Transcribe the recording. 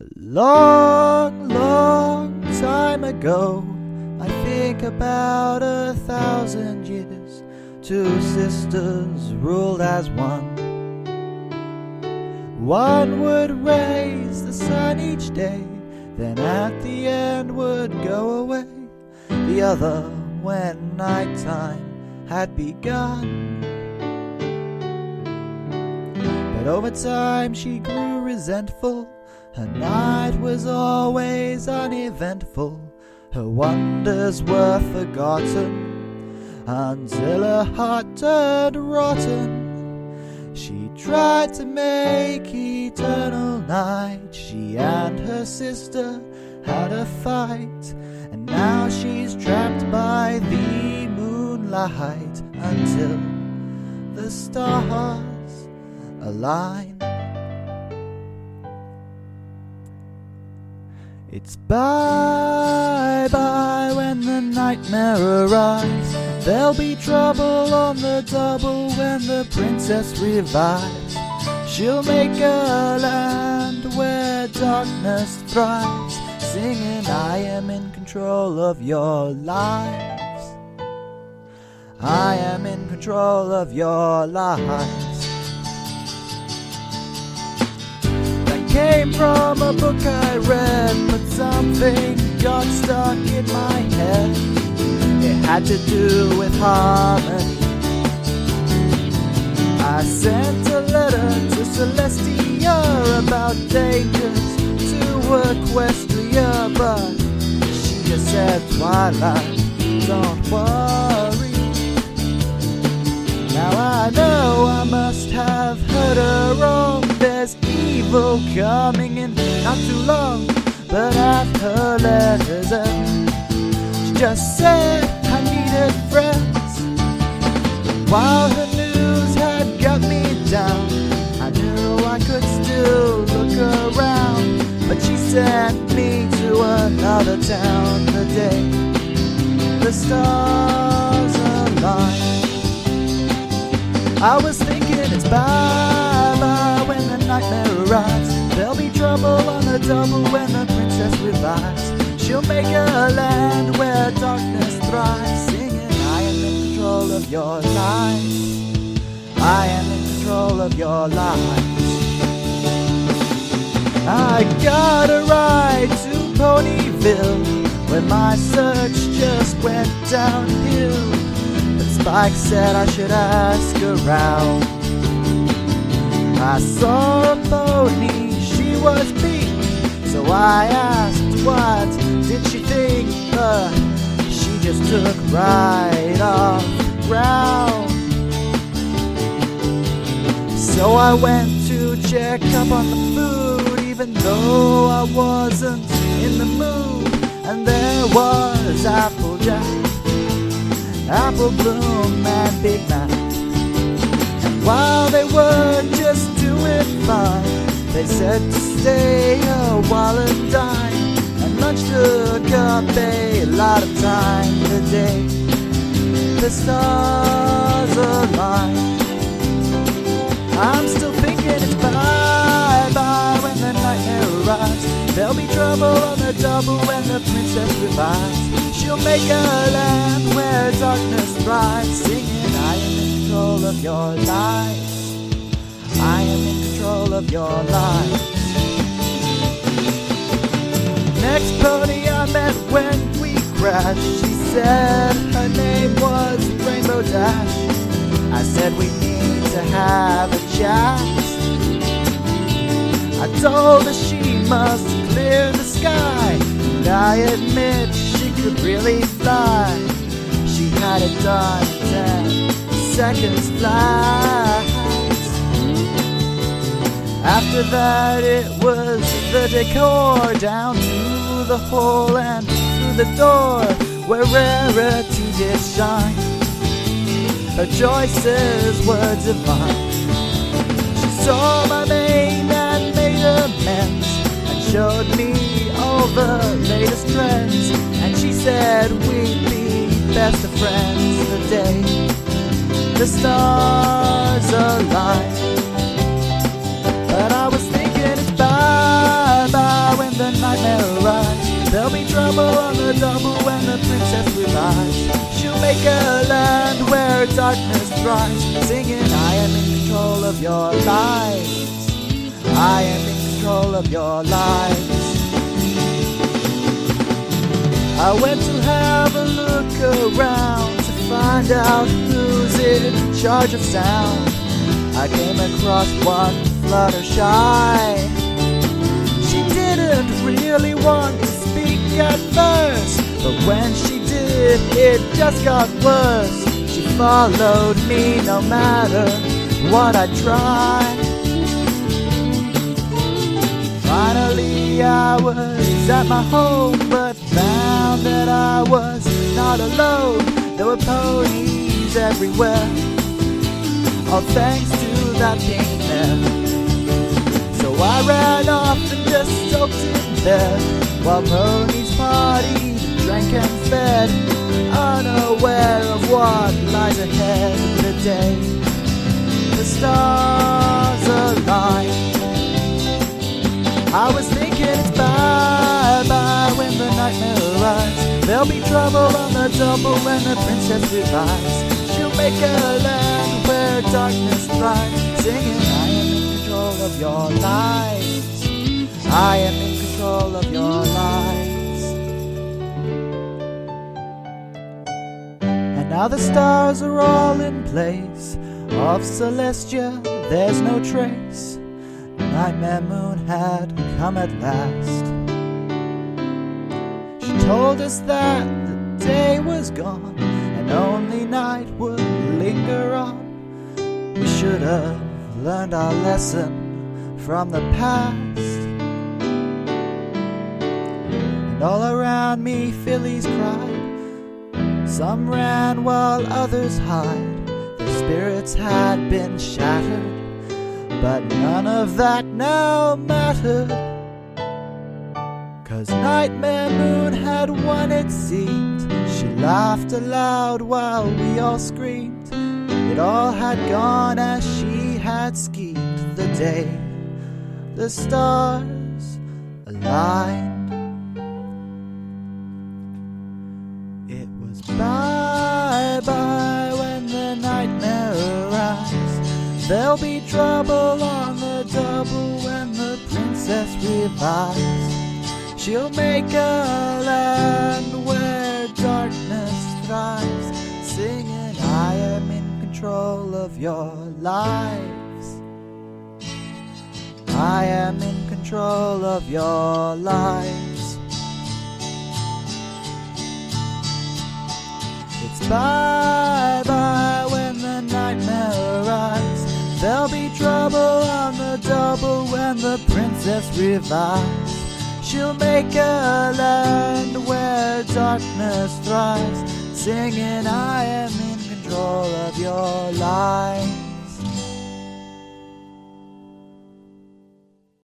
Long, long time ago, I think about 1,000 years, two sisters ruled as one. One would raise the sun each day, then at the end would go away. The other, when nighttime had begun. But over time she grew resentful. Her night was always uneventful. Her wonders were forgotten until her heart turned rotten. She tried to make eternal night. She and her sister had a fight, and now she's trapped by the moonlight until the stars align. It's bye-bye when the nightmare arrives. There'll be trouble on the double when the princess revives. She'll make a land where darkness thrives, singing, I am in control of your lives. I am in control of your lives. Came from a book I read, but something got stuck in my head. It had to do with harmony. I sent a letter to Celestia about dangers to Equestria, but she just said, Twilight, don't worry. Now I know I must have heard her wrong. There's evil coming in not too long, but at her letters end, she just said I needed friends. While her news had got me down, I knew I could still look around, but she sent me to another town the day the stars aligned. I was thinking it's bye-bye when the nightmare arrives. There'll be trouble on the double when the princess revives. She'll make a land where darkness thrives, singing, I am in control of your lives. I am in control of your lives. I got a ride to Ponyville, where my search just went downhill. Spike said I should ask around. I saw a pony, she was pink, so I asked what did she think, but she just took right off the ground. So I went to check up on the food, even though I wasn't in the mood, and there was Applejack, Apple Bloom and Big Mac. And while they were just doing fine, they said to stay a while and dine, and lunch took up a lot of time the day the stars aligned. I'm still thinking it's bye-bye when the nightmare arrives. There'll be trouble on the double when the princess revives. She'll make a land where darkness thrives, singing, I am in control of your lives. I am in control of your lives. Next pony I met when we crashed, she said her name was Rainbow Dash. I said we need to have a chat. I told her she must clear the sky, and I admit she could really fly. She had it done in 10 seconds flat. After that it was the decor, down through the hole and through the door, where rarity did shine. Her choices were divine. She saw my mane and made amends, and showed me all the latest trends, and she said we'd be best of friends the day the stars aligned. But I was thinking it's bye-bye the double when the princess revives. She'll make a land where darkness thrives, singing, I am in control of your lives. I am in control of your lives. I went to have a look around to find out who's in charge of sound. I came across one Fluttershy. She didn't really want to speak at first, but when she did, it just got worse. She followed me no matter what I tried. Finally I was at my home, but found that I was not alone. There were ponies everywhere, all thanks to that pink mare. So I ran off and just soaked in bed, while ponies partied, drank and fed, unaware of what lies ahead. The day the stars align, I was thinking it's bye-bye when the nightmare arrives. There'll be trouble on the double when the princess revives. She'll make a land where darkness thrives, singing, I am in control of your lives. I am in control of your lives. And now the stars are all in place. Of Celestia there's no trace. Nightmare Moon had come at last. She told us that the day was gone and only night would linger on. We should have learned our lesson from the past. And all around me fillies cried. Some ran while others hid. Their spirits had been shattered, but none of that now mattered, 'cause Nightmare Moon had won, it seemed. She laughed aloud while we all screamed. It all had gone as she had schemed. The day the stars aligned, it was bye-bye when the nightmare arrives. There'll be trouble on the double when the princess revives. She'll make a land where darkness thrives, singing, I am in control of your lives. I am in control of your lives. It's bye-bye when the nightmare arrives. There'll be trouble on the double when the princess revives. She'll make a land where darkness thrives, singing, I am in control of your life.